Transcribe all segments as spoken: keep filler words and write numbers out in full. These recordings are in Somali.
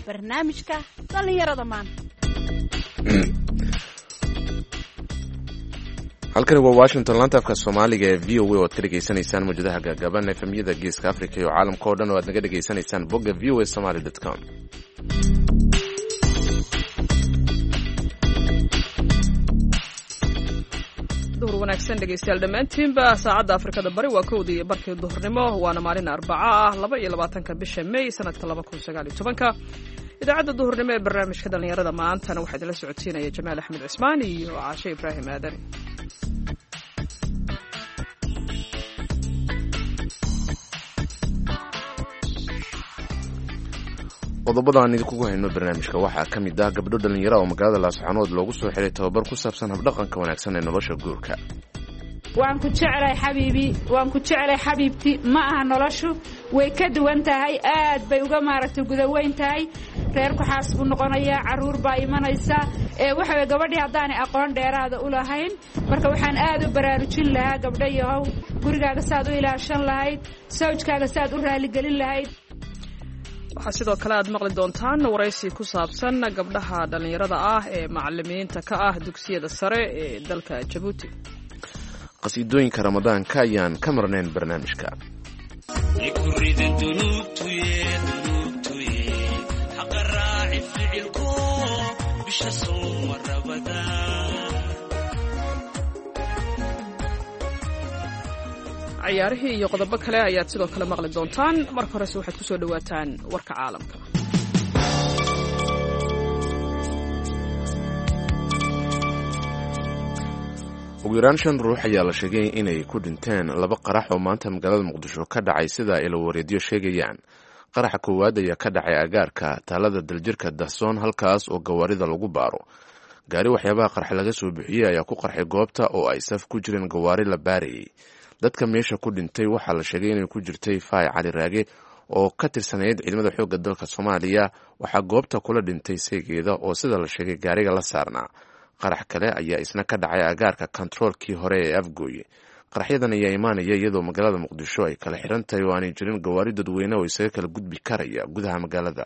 barnaamijka dhallinyarada maanta. halkani waa Washington, laanta afka Soomaaliga ee V O A oo aad ka dhageysanaysaan mawjadaha gaagaaban efemyada Geeska Afrika iyo caalamka oo dhan oo aad naga dhageysanaysaan bogga v o a somali dot com. duhur wanaagsan dhegeystayaal dhammaantiinba saacadda Afrikada bari waa kowdii iyo barkii duhurnimo waana maalin Arbaca ah laba iyo labaatanka bisha May sanadka laba kun sagaal iyo tobanka. idaacadda duhurnimo ee barnaamijka dhalinyarada maantana waxaa idinla socodsiinaya Jamaal Axmed Cismaan iyo Caashe Ibraahim Aadan. qodobada aan idinku hayno barnaamijka waxaa ka mid ah gabdho dhalinyaro oo magaalada Laascaanood loogu soo xiray tababar ku saabsan habdhaqanka wanaagsan ee nolosha guurka. waan ku jeclay xabiibi waan ku jeclay xabiibti ma aha noloshu way ka duwan tahay aad bay uga maaragtay gudaweyn tahay reerku xaas buu noqonayaa caruur baa imanaysa ee waxa gabadhii hadaan aqoon dheeraada u lahayn marka waxaan aad u baraarujin lahaa gabdhayahow gurigaaga saad u ilaashan lahayd sawjkaaga saad u raali gelin lahayd. waxaa sidoo kale aad maqli doontaan waraysi ku saabsan gabdhaha dhalinyarada ah ee macallimiinta ka ah dugsiyada sare ee dalka Djibouti. qasiidooyinka ramadaanka ayaan ka marnayn barnaamijka. ciyaarihii iyo qodobo kale ayaad sidoo kale maqli doontaan. marka horese waxaad ku soo dhawaataan warka caalamka. ugu yaraan shan ruux ayaa la sheegay inay ku dhinteen laba qarax oo maanta magaalada Muqdisho ka dhacay sida ay wareediyo sheegayaan. qaraxa koowaad ayaa ka dhacay agaarka taalada daljirka Dahsoon halkaas oo gawaarida lagu baaro. gaari waxyaabaha qarax laga soo bixiyay ayaa ku qarxay goobta oo ay saf ku jireen gawaari la baarayay. dadka meesha ku dhintay waxaa la sheegay inay ku jirtay Faay Cali Raage oo ka tirsanayd ciidamada xoogga dalka Soomaaliya. waxaa goobta kula dhintay saygeeda oo sida la sheegay gaariga la saarnaa. qarax kale ayaa isna ka dhacay agaarka kontaroolkii hore ee Afgooye. qaraxyadan ayaa imaanaya iyadoo magaalada Muqdisho ay kala xiran tahay oo aanay jirin gawaari dadweyne oo isaga kala gudbi karaya gudaha magaalada.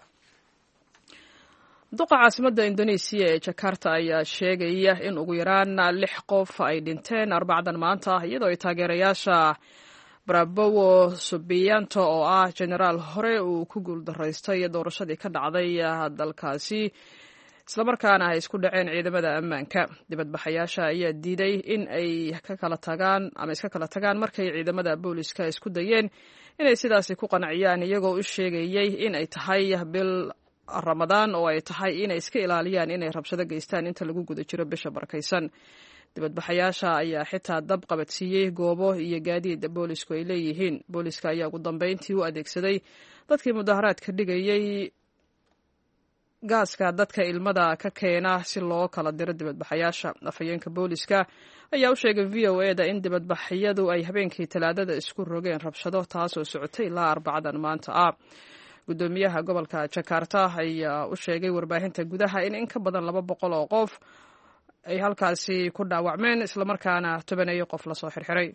duqa caasimadda Indonesia ee Jakarta ayaa sheegaya in ugu yaraan lix qof ay dhinteen Arbacdan maanta iyadoo ay taageerayaasha Prabowo Subianto oo ah generaal hore uu ku guuldaraystay doorashadii ka dhacday dalkaasi isla markaana ay isku dhaceen ciidamada ammaanka. dibadbaxayaasha ayaa diiday in ay ka kala tagaan ama iska kala tagaan markay ciidamada booliska isku dayeen inay sidaasi ku qanciyaan iyagoo u sheegayay in ay tahay bil Ramadaan oo ay tahay inay iska ilaaliyaan inay rabshado geystaan inta lagu guda jiro bisha barakaysan. dibadbaxayaasha ayaa xitaa dab qabadsiiyey goobo iyo gaadiid boolisku ay leeyihiin. booliska ayaa ugu dambeyntii u adeegsaday dadkii mudaharaadka dhigayay gaaska dadka ilmada ka keena si loo kala diro dibadbaxayaasha. afhayeenka booliska ayaa u sheegay V O A da in dibadbaxyadu ay habeenkii Talaadada isku rogeen rabshado taasoo socotay ilaa Arbacadan maanta ah. gudoomiyaha gobolka Jakarta ayaa u sheegay warbaahinta gudaha in in ka badan laba boqol oo qof ay halkaasi ku dhaawacmeen isla markaana tobaneeyo qof la soo xirxiray.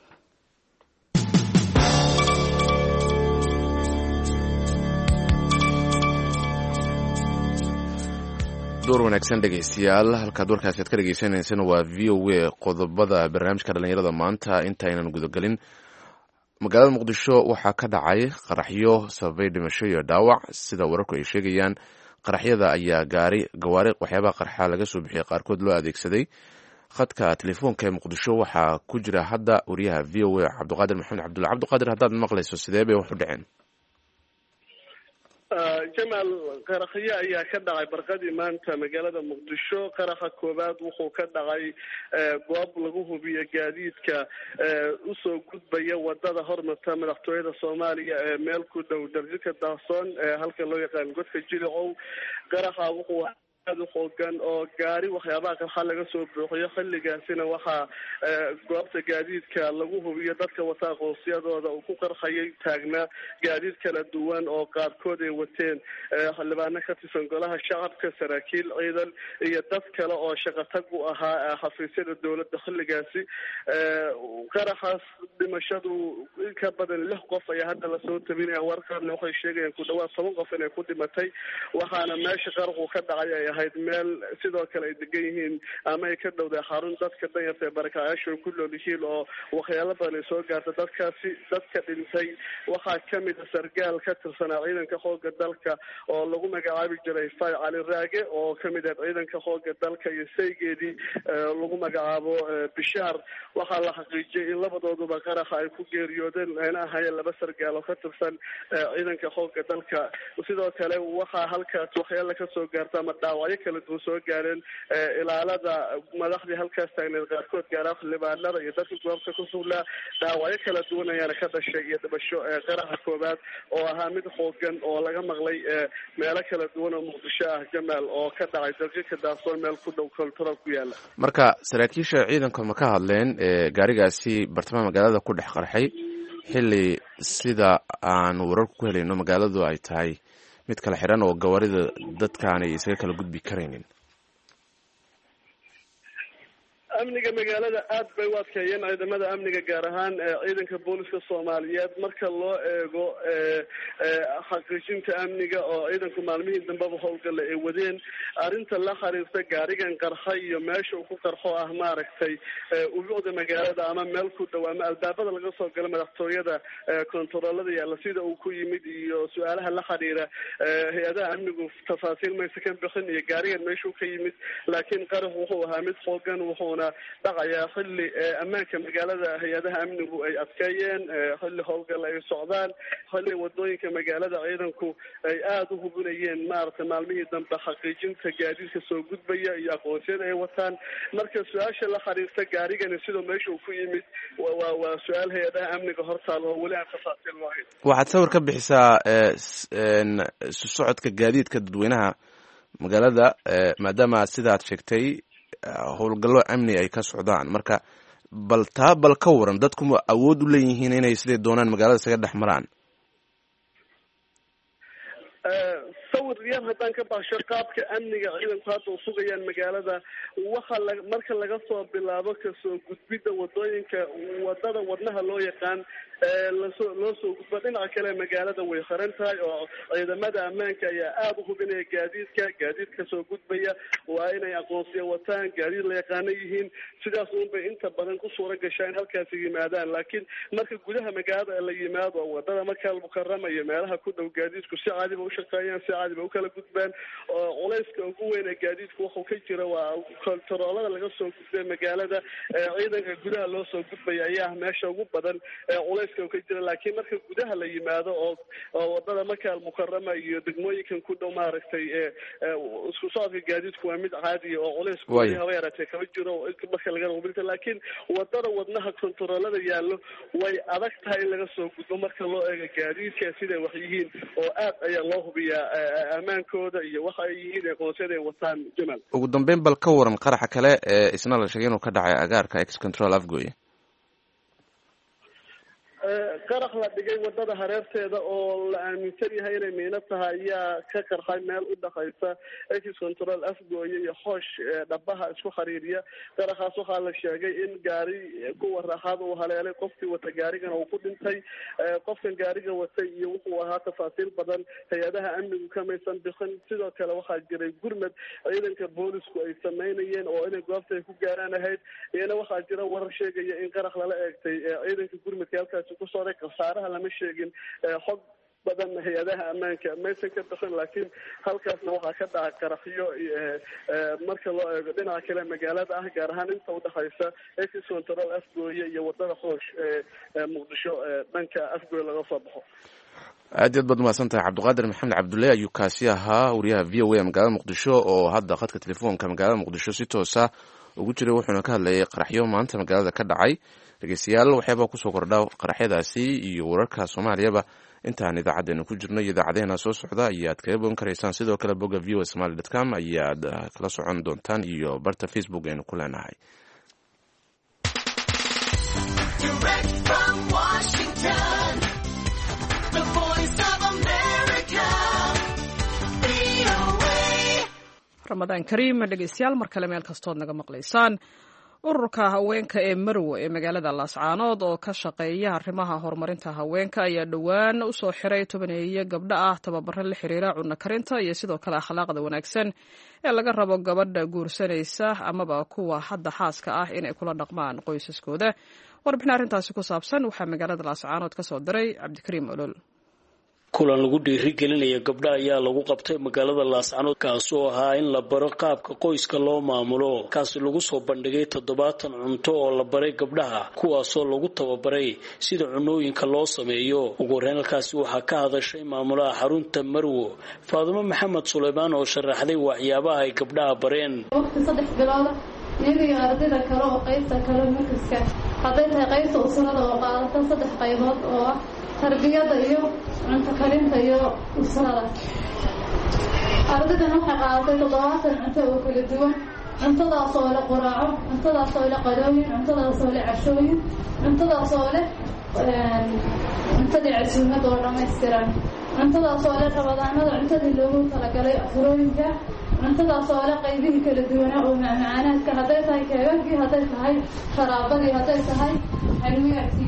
door wanaagsan dhegeystayaal halkaad warkaasi aad ka dhegeysaneysaan waa V O A. qodobada barnaamijka dhalinyarada maanta intaynan gudagelin, magaalada Muqdisho waxaa ka dhacay qaraxyo sababay dhimasho iyo dhaawac sida wararku ay sheegayaan. qaraxyada ayaa gaari gawaari waxyaabaha qarxa laga soo bixiyay qaarkood loo adeegsaday. khadka telefoonka ee Muqdisho waxaa ku jira hadda wariyaha V O A Cabdiqaadir Maxamed Cabdulla. Cabdiqaadir, haddaad maqlayso sidee bay wax u dhaceen? jamaal qaraxyo ayaa ka dhacay barqadii maanta magaalada Muqdisho. qaraxa koowaad wuxuu ka dhacay goob lagu hubiyo gaadiidka usoo gudbaya wadada hormarta madaxtooyada Soomaaliya ee meel ku dhow daljirka Dahsoon halka loo yaqaan godka Jilicow. qaraxa wuxuu aada u xoogan oo gaari waxyaabaha qarxa laga soo buuxiyo xilligaasina waxaa goobta gaadiidka lagu hubiyo dadka wataa qoosiyadooda uu ku qarxayay taagnaa gaadiid kala duwan oo qaarkood ay wateen xildhibaano ka tirsan golaha shacabka, saraakiil ciidan iyo dad kale oo shaqatag u ahaa xafiisyada dowladda xilligaasi. qaraxaas dhimashadu in ka badan lix qof ayaa hadda lasoo tabinaya, warkaana waxay sheegayaan ku dhawaad toban qof inay ku dhimatay, waxaana meesha qaraxu ka dhacay ay ahayd meel sidoo kale ay degan yihiin ama ay ka dhowday xarun dadka danyarta ee barakacyaasha ku nool yihiin oo waxyaalo badan ay soo gaarta dadkaasi. dadka dhintay waxaa kamid a sargaal ka tirsanaa ciidanka xooga dalka oo lagu magacaabi jiray fay cali raage oo kamid ah ciidanka xooga dalka iyo saygeedii lagu magacaabo bishaar. waxaa la xaqiijiyay in labadooduba qaraxa ay ku geeriyoodeen, ayna ahaayeen laba sargaal oo ka tirsan ciidanka xooga dalka. sidoo kale waxaa halkaas waxyaala kasoo gaarta ama dhaawacyo kala duwan soo gaareen ilaalada madaxdii halkaas taagneed, qaarkood gaara xildhibaanada iyo dadka goobta ku sugnaa. dhaawacyo kala duwan ayaana ka dhashay iyo dhibasho qaraxa koobaad oo ahaa mid xoogan oo laga maqlay meelo kala duwan oo muqdisho ah jamaal, oo ka dhacay daljirka daasoon meel ku dhow koltoro ku yaala. marka saraakiisha ciidanka ma ka hadleen gaarigaasi bartamaha magaalada ku dhex qarxay xilli sida aan wararku ku helayno magaaladu ay tahay mid kala xiran oo gawaarida dadkaanay isaga kala gudbi karaynin? amniga magaalada aad bay u adkeeyeen ciidamada amniga, gaar ahaan ciidanka booliska soomaaliyeed marka loo eego xaqiijinta amniga oo ciidanku maalmihii dambeba howlgalla ay wadeen. arrinta la xiriirta gaarigan qarxa iyo meesha uu ku qarxo ah maaragtay ubuucda magaalada ama meel ku dhow ama albaabada laga soo galo madaxtooyada kontaroolada yaalla sida uu ku yimid iyo su-aalaha la xiriira hay-adaha amnigu tafaasiil maysa ka bixin iyo gaarigan meeshuu ka yimid, laakiin qarax wuxuu ahaa mid xoogan, wuxuuna dhacaya xilli ammaanka magaalada hay-adaha amnigu ay adkeeyeen, xilli howlgal ay socdaan, xilli wadooyinka magaalada ciidanku ay aada u hubinayeen maaragtay maalmihii dambe xaqiijinta gaadiidka soo gudbaya iyo aqoonsiyada ay wataan. marka su-aasha la xiriirta gaarigani sidoo meesha uu ku yimid waa waa su-aal hay-adaha amniga hortaal oo weli aan tafaasiil lahayn. waxaad sawir ka bixisaa isu socodka gaadiidka dadweynaha magaalada, maadaama sidaad sheegtay howlgallo amni ay ka socdaan. marka bal taa bal ka waran, dadku ma awood u leeyihiin inay siday doonaan magaalada isaga dhex maraan? sawir yar haddaan ka baasho qaabka amniga ciidanku hadda u sugayaan magaalada, waxa la marka laga soo bilaabo kasoo gudbidda wadooyinka wadada wadnaha loo yaqaan lasoo loo soo gudba dhinaca kale magaalada way xiran tahay oo ciidamada ammaanka ayaa aada u hubinaya gaadiidka gaadiidka soo gudbaya waa inay aqoonsiya wataan, gaadiid la yaqaano yihiin. sidaas unbay inta badan ku suura gashaa in halkaasi yimaadaan. laakiin marka gudaha magaalada la yimaado wadada markaa mukarama iyo meelaha ku dhow gaadiidku si caadiba ushaqeeyaan, si caadiba ukala gudbaan. oo culayska ugu weyn ee gaadiidku wuxuu ka jira waa kontaroolada laga soo gudbay magaalada, ciidanka gudaha loo soo gudbaya ayaa meesha ugu badan culayska ka jira. laakiin marka gudaha la yimaado oo oo wadada markaa mukarama iyo degmooyinkan ku dhow maaragtay isku socodka gaadiidku waa mid caadiya oo culaysku haba yaraatee kama jiro marka laga rubinta. laakiin wadada wadnaha kontaroolada yaallo way adag tahay in laga soo gudbo marka loo eego gaadiidka siday wax yihiin, oo aad ayaa loo hubiyaa ammaankooda iyo waxa ay yihiin aqoonsiyada ay wataan. jamal, ugu dambeyn bal ka waran qaraxa kale ee isna la sheegay inuu ka dhacay agaarka ex control afgoye? qarax la dhigay wadada hareerteeda oo la aaminsan yahay inay miino tahay ayaa ka qarxay meel u dhaqaysa ex control afgooye iyo xoosh dhabaha isku xiriiriya. qaraxaas waxaa la sheegay in gaari kuwa raaxaada uu haleelay, qofkii wata gaarigana uu ku dhintay. qofkan gaariga watay iyo wuxuu ahaa tafaasiil badan hay-adaha amnigu kamaysan bixin. sidoo kale waxaa jiray gurmad ciidanka boolisku ay sameynayeen oo inay goobta ay ku gaaraan ahayd. iyana waxaa jira warar sheegaya in qarax lala eegtay ciidanka gurmadka halkaasi kusooray. khasaaraha lama sheegin, xog badan hay-adaha ammaanka maysan ka bixin, laakiin halkaasna waxaa ka dhaca qaraxyo marka loo eego dhinaca kale magaalada ah, gaar ahaan inta udhexaysa ex control afgooye iyo wadada xoosh ee muqdisho dhanka afgooye laga soo baxo. aad iyaad baad umahadsan tahay cabdiqaadir maxamed cabdulle ayuu kaasi ahaa wariyaha v o a magaalada muqdisho oo hadda khadka telefoonka magaalada muqdisho si toosa ugu jiray, wuxuuna ka hadlayay qaraxyo maanta magaalada ka dhacay. dhegeystayaal waxyaabaa kusoo kordha qaraxyadaasi iyo wararka soomaaliyaba intaan idaacadeena ku jirno iyo idaacadeena soo socda ayaad kaga bogan karaysaan. sidoo kale bogga v o a somaly dot com ayaad kala socon doontaan iyo barta facebook aynu ku leenahay. ramadaan kariim dhegeystayaal mar kale meel kastood naga maqlaysaan. ururka haweenka ee marwo ee magaalada laascaanood oo ka shaqeeya arrimaha horumarinta haweenka ayaa dhowaan usoo xiray tobaneeye gabdho ah tababaro la xiriira cunno karinta iyo sidoo kale akhlaaqda wanaagsan ee laga rabo gabadha guursanaysa amaba kuwa hadda xaaska ah inay kula dhaqmaan qoysaskooda. warbixin arrintaasi ku saabsan waxaa magaalada laascaanood ka soo diray cabdikariim olol. kulan lagu dhiirigelinaya gabdha ayaa lagu qabtay magaalada laascaanood kaasoo ahaa in la baro qaabka qoyska loo maamulo. kaasi lagu soo bandhigay toddobaatan cunto oo la baray gabdhaha kuwaasoo lagu tababaray sida cunooyinka loo sameeyo. ugu horreyn halkaasi waxaa ka hadashay maamulaha xarunta marwo faadumo maxamed suleymaan oo sharaxday waxyaabaha ay gabdhaha bareen. waqti saddex bilooda iyaga iyo ardayda kale oo qaybta kale markaska hadday tahay qaybta usrada oo qaadata saddex qaybood oo ah tarbiyada iyo cunto karinta iyo usrada. ardaydan waxay qaadatay toddobaatan cunto oo kala duwan. cuntadaas oo leh quraaco, cuntadaas oo leh qadooyin, cuntadaas oo leh cashooyin, cuntadaas oo leh cuntadii casuumad oo dhammaystiran, cuntadaas oo leh rabadaanada cuntadii loogu talagalay afurooyinka, cuntadaas oo leh qaybihii kala duwanaa oo macmacaanaadka hadday tahay keegagii, hadday tahay sharaabadii, hadday tahay xalwiyaadkii.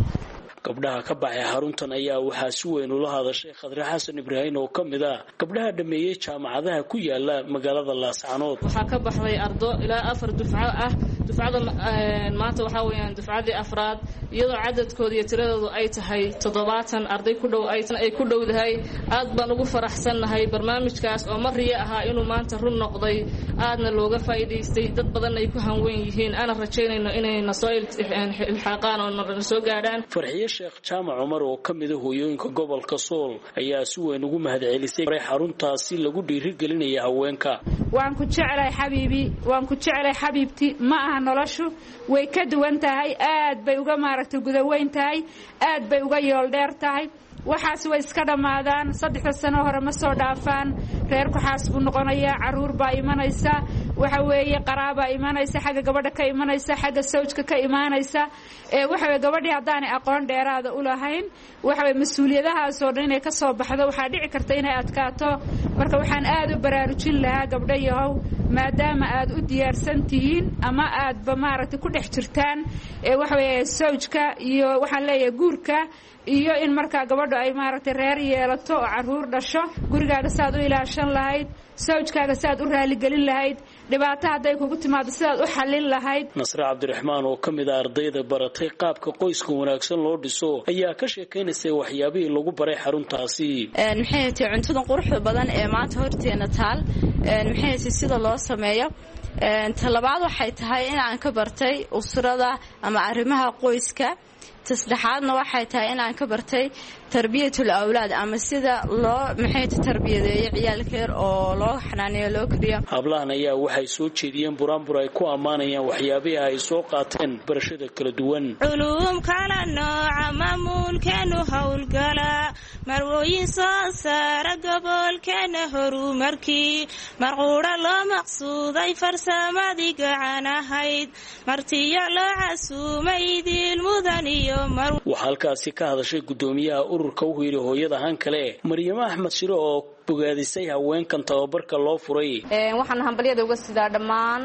gabdhaha ka baxay xaruntan ayaa waxaa si weyn ula hadashay khadre xasan ibraahim oo ka mid ah gabdhaha dhameeyey jaamacadaha ku yaala magaalada laascaanood. waxaa ka baxday ardo ilaa afar dufco ah. dufcada maanta waxaa weeyaan dufcadii afraad iyadoo cadadkooda iyo tiradoodu ay tahay toddobaatan arday ku dhow ay ku dhowdahay. aad baan ugu faraxsannahay barnaamijkaas oo mariya ahaa inuu maanta run noqday, aadna looga faa'iidaystay, dad badan ay ku hanweyn yihiin. ana rajaynayno inayna soo ilxaaqaan oo na soo gaadhaan. sheekh jaamac cumar oo ka mid ah hooyooyinka gobolka sool ayaa si weyn ugu mahadcelisay xaruntaasi lagu dhiirigelinaya haweenka. waan ku jeclahay xabiibi, waan ku jeclahay xabiibti. ma aha noloshu way ka duwan tahay, aad bay uga maaragtay gudaweyn tahay, aad bay uga yool dheer tahay. waxaas way iska dhammaadaan, saddexda sano hore ma soo dhaafaan. reerku xaas buu noqonayaa, caruur baa imanaysa, waxa weeye qaraabaa imanaysa, xagga gabadha ka imanaysa, xagga sawjka ka imaanaysa. ee waxa weeye gabadhii haddaanay aqoon dheeraada u lahayn waxa weeye mas-uuliyadahaasoo dhan inay ka soo baxdo waxaa dhici karta inay adkaato. marka waxaan aad u baraarujin lahaa gabdhayahow, maadaama aad u diyaarsan tihiin ama aadba maaragtay ku dhex jirtaan ee waxa weeye sawjka iyo waxaan leeyahay guurka iyo in markaa gabadhu ay maaragtay reer yeelato oo caruur dhasho, gurigaaga saad u ilaashan lahayd, sawjkaaga saad u raaligelin lahayd, dhibaato hadday kugu timaado sidaad u xallin lahayd. nasre cabdiraxmaan oo ka mid ah ardayda baratay qaabka qoyska wanaagsan loo dhiso ayaa ka sheekaynaysay waxyaabihii lagu baray xaruntaasi. maxay tahay cuntadan quruxda badan ee maanta horteena taal, maxay tahay sida loo sameeyo. talabaad waxay tahay in aan ka bartay usrada ama arrimaha qoyska. saddexaadna waxay tahay in aan ka bartay tarbiyatul awlaad ama sida loo maxay tarbiyadeeyo ciyaalka yar oo loo xanaaneeyo loo koriyo. hablahan ayaa waxay soo jeediyeen buraanbur ay ku ammaanayaan waxyaabaha ay soo qaateen barashada kala duwan. culuum kala nooca maamulkeenu howlgala, marwooyin soo saara gobolkeena horumarkii, marquudha loo maqsuuday farsamadii gacan ahayd, martiyo loo casuumay diil mudan iyo waxaa halkaasi ka hadashay gudoomiyaha ururka u yiri hooyada han kale Maryama Axmed Shiro oo bogaadisay haweenkan tababarka loo furay. waxaan hambaliyada uga sidaa dhammaan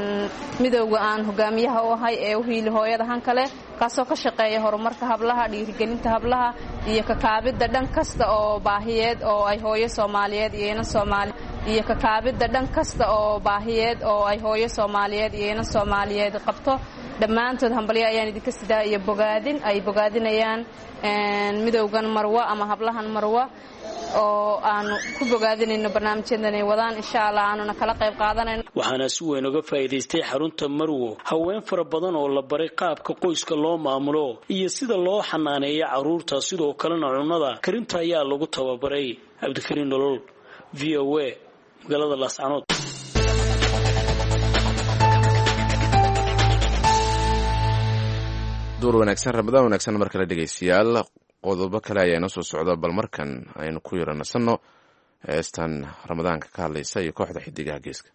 midowga aan hogaamiyaha u ahay ee u hiili hooyada han kale kaasoo ka shaqeeya horumarka hablaha, dhiirigelinta hablaha iyo ka kaabida dhan kasta oo baahiyeed oo ay hooyo Soomaaliyeed iyo ina Soomaali iyo ka kaabida dhan kasta oo baahiyeed oo ay hooyo Soomaaliyeed iyo ina Soomaaliyeed qabto. dhammaantood hambaliyo ayaan idinka sidaa iyo bogaadin ay bogaadinayaan midowgan marwa ama hablahan marwa oo aanu ku bogaadinayno barnaamijyadan ay wadaan. insha Allah aanuna kala qayb qaadanayno. waxaana si weyn uga faa'iidaystay xarunta marwo haween fara badan oo la baray qaabka qoyska loo maamulo iyo sida loo xanaaneeyo caruurta, sidoo kalena cunnada karinta ayaa lagu tababaray. Cabdikariin Nolol, V O A, magaalada Laascaanood. duur wanaagsan, ramadaan wanaagsan mar kale dhegeystayaal. qodobo kale ayaa inoo soo socda bal markan aynu ku yara nasanno heestan ramadaanka ka hadlaysa iyo kooxda xidigaha geeska.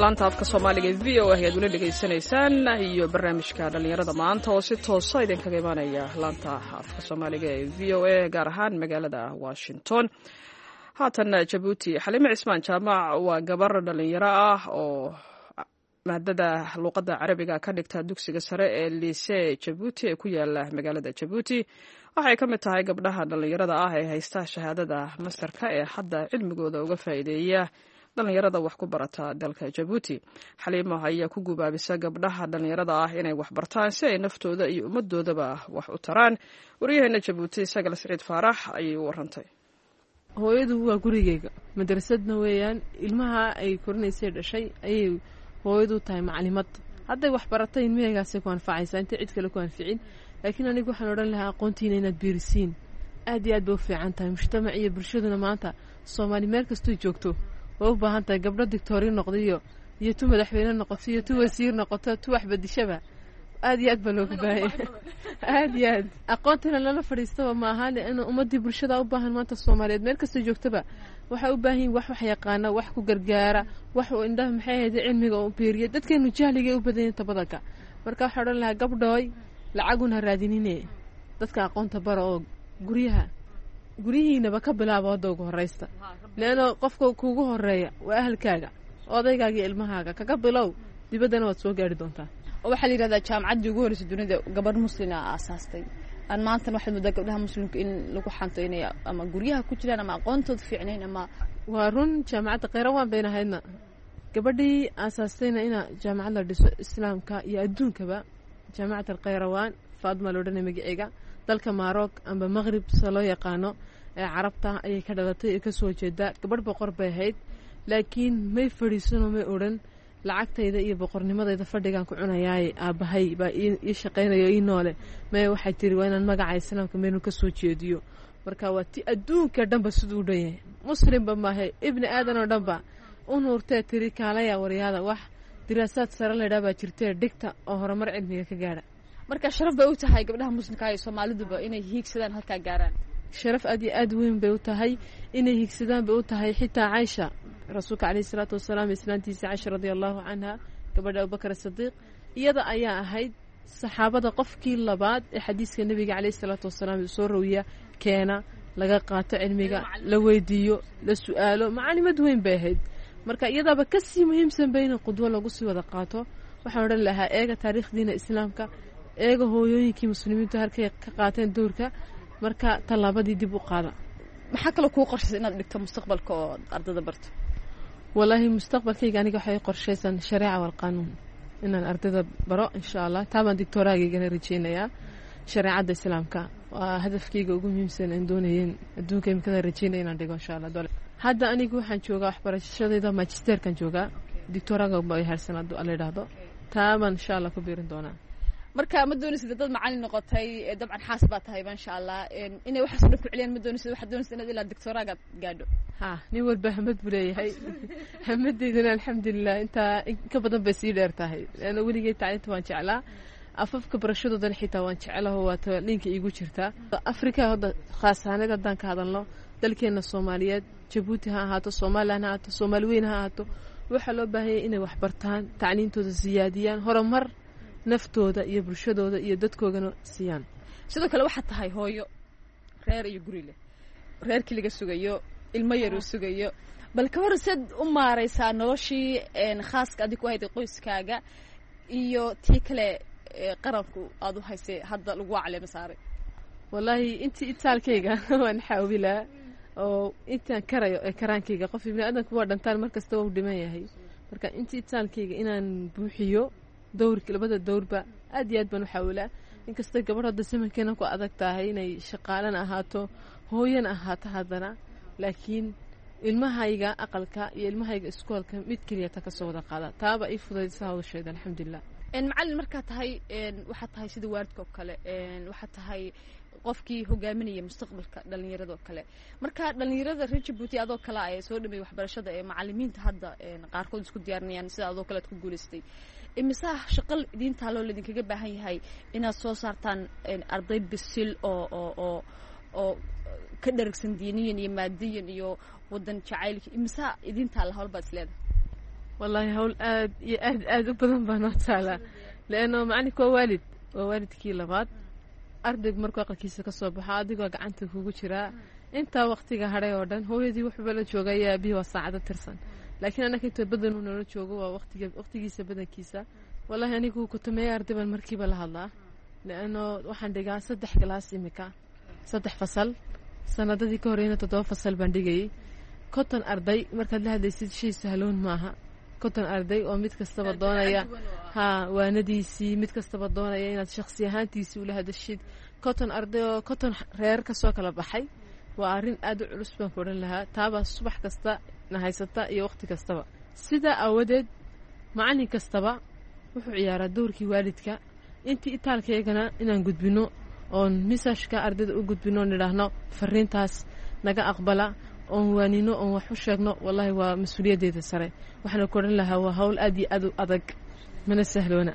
laanta afka soomaaliga ee v o a ayaad weli dhegaysanaysaan iyo barnaamijka dhallinyarada maanta oo si toosa idinkaga imaanaya laanta afka soomaaliga ee v o a gaar ahaan magaalada washington. haatan jabuuti, xaliime cismaan jaamac waa gabar dhallinyaro ah oo maadada luuqadda carabiga ka dhigta dugsiga sare ee liisee jabuuti ee ku yaala magaalada jabuuti. waxay ka mid tahay gabdhaha dhallinyarada ah ee haysta shahaadada mastarka ee hadda cilmigooda uga faa'iideeya dhallinyarada wax ku barata dalka jabuuti. xaliimo ayaa ku gubaabisa gabdhaha dhallinyarada ah inay wax bartaan si ay naftooda iyo ummadoodaba wax u taraan. waryaheena jabuuti sagal siciid faarax ayay u warantay. hooyadu waa gurigeyga, madrasadna weeyaan, ilmaha ay korinaysay dhashay ayay hooyadu tahay macalimad. hadday wax baratay ilmaheygaasay ku anfacaysaa intay cid kale ku anficin. laakiin anigu waxaan odhan lahaa aqoontiina inaad biirisiin aad iyo aad bay u fiican tahay. mujtamac iyo bulshaduna maanta soomaali meel kastoo joogto way u baahan tahay gabdho dictoori noqda iyo iyo tu madaxweyne noqoto iyo tu wasiir noqoto tu wax badishaba aad iyo aad baa looga baahaya aad iyo aad aqoontina lala fadhiistaba ma ahaan inuu ummadii bulshada u baahan maanta soomaaliyeed meel kastoo joogtaba waxay u baahan yihiin wax wax yaqaana, wax ku gargaara, wax uu indhaha maxay ahayd cilmiga u biiriya. dadkeenu jahliga u badan inta badanka. marka waxaan odhan lahaa gabdhooy lacaguna raadinine dadka aqoonta bara oo guryaha guryihiinaba ka bilaabo hadda ugu horeysta, leano qofka kuugu horeeya waa ahalkaaga, odaygaaga iyo ilmahaaga. kaga bilow dibaddana waad soo gaari doontaa. waxaa la yidhahdaa jaamacaddii ugu horreysay dunida gabadh muslina aasaastay. aan maantana waxaad moodaa gabdhaha muslimka in lagu xanto inay ama guryaha ku jiraan ama aqoontooda fiicnayn. ama waa run, jaamacadda kheyrawaan bayna ahaydna gabadhii aasaastayna ina jaamacad la dhiso islaamka iyo adduunkaba. jaamacad alkheyrawaan faadma loodhanay magaceega, dalka maroc amba maqrib sida loo yaqaano ee carabta ayay ka dhalatay ee kasoo jeedaa. gabadh boqor bay ahayd, laakiin may fadhiisano may odhan lacagtayda iyo boqornimadayda fadhigaan ku cunayaaye aabbahay baa ii shaqaynayo ii noole. may waxay tiri waa inaan magaca islaamka meenu kasoo jeediyo. marka waa ti adduunka dhanba siduu u dhan yahay, muslimba maahe ibni aadan oo dhanba u nuurtee tiri kaalaya waryaada wax diraasaad sare laydhaa baa jirtee dhigta oo horumar cilmiga ka gaadha. marka sharaf bay u tahay gabdhaha muslimka iyo soomaaliduba inay hiigsadaan halkaa gaaraan. sharaf aad iyo aad weyn bay u tahay inay hiigsadaan bay u tahay. xitaa caaisha rasuulka caleyhi salaatu wasalaam islaantiisa caisha radia allahu canha gabadha abubakar sadiiq iyada ayaa ahayd saxaabada qofkii labaad ee xadiiska nebiga caleyhi salaatu wasalaam soo rawiya keena laga qaato cilmiga, la weydiiyo, la su-aalo. macalimad weyn bay ahayd. marka iyadaaba kasii muhiimsan ba in qudwo lagu sii wada qaato. waxaan odhan lahaa eega taariikhdiina islaamka, eega hooyooyinkii muslimiintu halkay ka qaateen dowrka, marka tallaabadii dib u qaada. maxaa kaloo kuu qorshaysa inaad dhigto mustaqbalka oo ardada barto? wallaahi mustaqbalkayga aniga waxay qorshaysan shareeca walqaanuun inaan ardada baro insha allah. taabaan dictooraagaygana rajeynayaa. shareecadda islaamka waa hadafkayga ugu muhiimsan aan doonayeen adduunka imikada rajeynaya inaan dhigo insha allah. hadda anigu waxaan joogaa waxbarashadayda magisterkan joogaa, dictooraga ay harsanaado la yidhaahdo. taabaan insha allah ku biirin doonaa. marka ma doonaysid dad macalin noqotay, dabcan xaas baa tahay insha allah inay waxaas dhan ku celiyaan. ma doonaysid waxaad doonaysid inaad ilaa dictooraga gaadho. ha nin walba hamad buu leeyahay. hamadeydana alxamdulilah intaa ka badan bay sii dheer tahay. leanna weligay tacliinta waan jeclaa, afafka barashadoodana xitaa waan jeclaho waata ninka iigu jirtaa. afrika hadda khaasaaneed haddaan ka hadalno, dalkeena soomaaliyeed, jabuuti ha ahaato, somalilan ha ahaato, soomaali weyn ha ahaato, waxaa loo baahanyay inay wax bartaan, tacliintooda siyaadiyaan, horumar naftooda iyo bulshadooda iyo dadkoogana siiyaan. sidoo kale waxaad tahay hooyo reer iyo guri leh, reerkii laga sugayo, ilmo yar uu sugayo. bal ka hor saad u maaraysaa noloshii khaaska adig ku hayday qoyskaaga iyo tii kale qaranku aad u haysay hadda lagu caleema saaray? wallaahi intii itaalkayga waan xaawilaa oo intaan karayo ee karaankayga. qof ibni aadanku waa dhantaan markasta waa u dhiman yahay. marka intii itaalkayga inaan buuxiyo dowrka labada dowrba aad iyo aad baan u xaawilaa. inkastoo gabadh hadda samankeena ku adag tahay inay shaqaalana ahaato, hooyana ahaato haddana, laakiin ilmahayga aqalka iyo ilmahayga iskoolka mid keliya ta kasoo wada qaada. taaba ii fudaysa hawsheeda alxamdulilah. macalin markaa tahay waxaad tahay sida waalidka oo kale, waxaad tahay qofkii hogaaminaya mustaqbalka dhallinyarada oo kale. marka dhallinyarada reer jabuuti adoo kale ay soo dhameeyay waxbarashada ee macalimiinta hadda qaarkood isku diyaarinayaan sida adoo kale aad ku guulaystay, imisaa shaqal diintaa loo idinkaga baahan yahay inaad soo saartaan arday bisil oo oo oo oo ka dharagsan diiniyan iyo maadiyan iyo wadan jacaylka? imisaa idintaa la howlbaad isleedahay? wallaahi hawl aad iyo aad aad u badan baa noo taalaa leanno macalinka waa waalid waa waalidkii labaad ardaygu markuu aqalkiisa ka soo baxo adigoo gacanta kugu jiraa intaa waqtiga hadhay oo dhan hooyadii wuxuuba la joogay aabihii waa saacado tirsan laakiin annaka inta badan uu nala joogo waa waqtiga waqtigiisa badankiisa wallaahi anigu kutumeeya arday baan markiiba la hadlaa leanno waxaan dhigaa saddex galaas imika saddex fasal sanadadii ka horeyna toddoba fasal baan dhigayay konton arday markaad la hadlaysid shay sahloon maaha konton arday oo mid kastaba doonaya ha waanadiisii mid kastaba doonaya inaad shakhsi ahaantiisii ula hadashid konton arday oo konton reer ka soo kala baxay waa arrin aad u culus baan ku odhan lahaa taabaa subax kasta na haysata iyo waqti kastaba sidaa aawadeed macallin kastaba wuxuu ciyaaraa dowrkii waalidka intii itaalkaygana inaan gudbino oon misajka ardayda u gudbino nidhaahno fariintaas naga aqbala oon waanino oon wax u sheegno wallaahi waa mas-uuliyaddeeda sare waxaana ku odhan lahaa waa hawl aad iyo aad u adag mana sahloona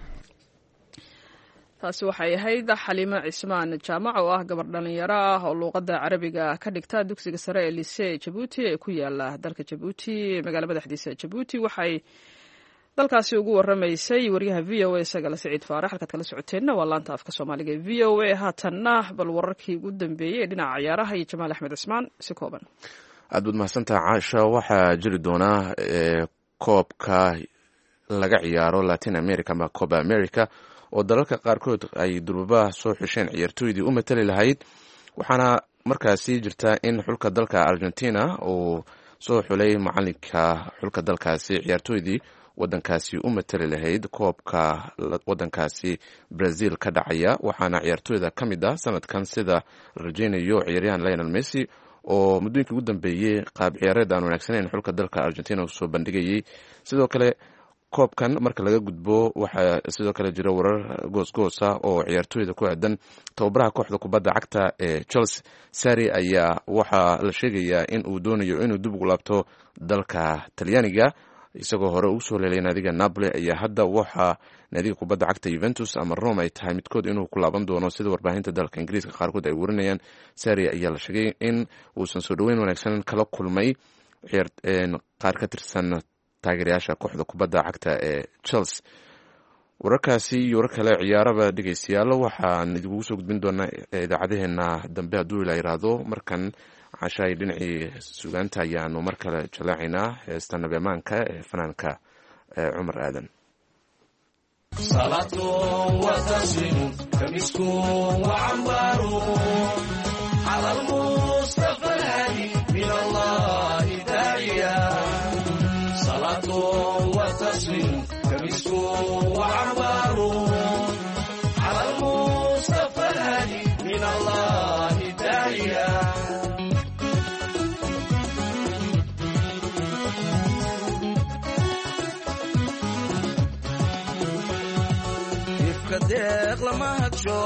taasi waxay ahayd xaliimo cismaan jaamac oo ah gabar dhallinyaro ah oo luuqadda carabiga ka dhigta dugsiga sare ee lisee jabuuti ee ku yaala dalka jabuuti magaala madaxdiisa jabuuti waxay dalkaasi ugu waramaysay waryaha v o a sagala siciid faarax halkaad kala socoteenna waa laanta afka soomaaliga ee v o a haatanna bal wararkii ugu dambeeyey ee dhinaca ciyaaraha iyo jamaal axmed cismaan si kooban aad baad mahadsantaha caasha waxaa jiri doonaa koobka laga ciyaaro latin america ama coba america oo dalalka qaarkood ay durbabaha soo xusheen ciyaartooydii u matali lahayd waxaana markaasi jirta in xulka dalka argentina uu soo xulay macalinka xulka dalkaasi ciyaartooydii wadankaasi u matali lahayd koobka wadankaasi brazil ka dhacaya waxaana ciyaartooyda ka mid ah sanadkan sida la rajeynayo ciyaaryahan lionel messi oo muddooyinkii ugu dambeeyey qaab ciyaareed aan wanaagsaneyn xulka dalka argentina uu soo bandhigayay sidoo kale koobkan marka laga gudbo waxaa sidoo kale jira warar goosgoosa oo ciyaartooyda ku aadan tababaraha kooxda kubadda cagta ee chelsea sari ayaa waxaa la sheegayaa in uu doonayo inuu dib ugu laabto dalka talyaaniga isagoo hore ugu soo leelay naadiga napoli ayaa hadda waxaa naadiga kubadda cagta juventus ama rome ay tahay midkood inuu ku laaban doono sida warbaahinta dalka ingiriiska qaarkood ay warinayaan sari ayaa la sheegay in uusan soo dhoweyn wanaagsan kala kulmay qaar ka tirsan taageerayaasha kooxda kubadda cagta ee chelsea wararkaasi iyo warar kale ciyaaraba dhegeystayaal waxaan idinkugu soo gudbin doonaa idaacadaheena dambe hadduu ila yiraahdo markan cashaay dhinacii sugaanta ayaanu mar kale jalaacaynaa heesta nabeemaanka ee fanaanka cumar aadan وتسليم كمسك وعبار على المصطفى الهادي من الله داعيا يفكدق لما هتشو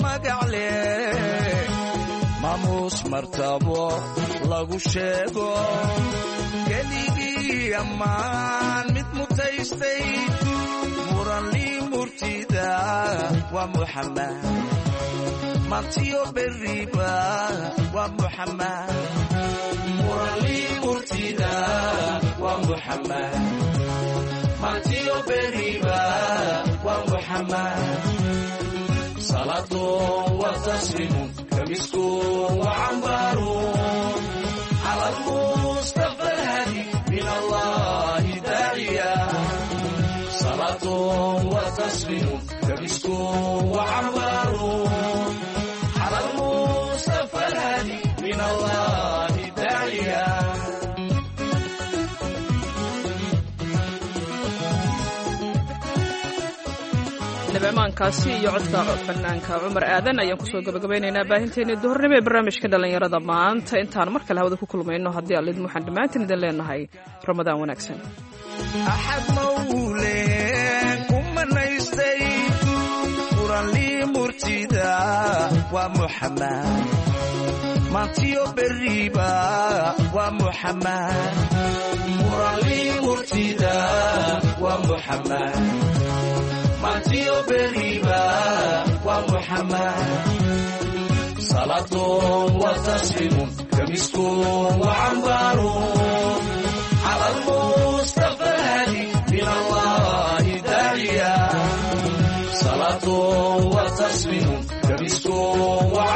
مقعلي ماموس مرتبو لغو شيغو keligii ammaan mid mutaystay muranlii murtida waa muxamed mantiyo beriba waa muxamed muranlii murtida waa muxamed mantiyo beriba waa muxamed salatu wa taslimu kamisku wa ambaru ala al-mustafa من الله داعيا صلاة وتسليم كمسك وعمار على المصطفى الهادي من الله داعيا nabeemaankaasi iyo codka fanaanka cumar aadan ayaan kusoo gabagabaynaynaa baahinteennii duhurnimo ee barnaamijka dhallinyarada maanta intaan mar kale hawada ku kulmayno haddii allid waxaan dhammaantiin idin leenahay ramadaan wanaagsan axad mawleen ku manaystay muranlii murtida waa muxamed maantiyo beriba waa muxamed muranlii murtida waa muxamed ماتيو بريبا ومحمد صلاة وتسليم كمسك وعنبار على المصطفى الهادي من وتصميم كبسكو وعلى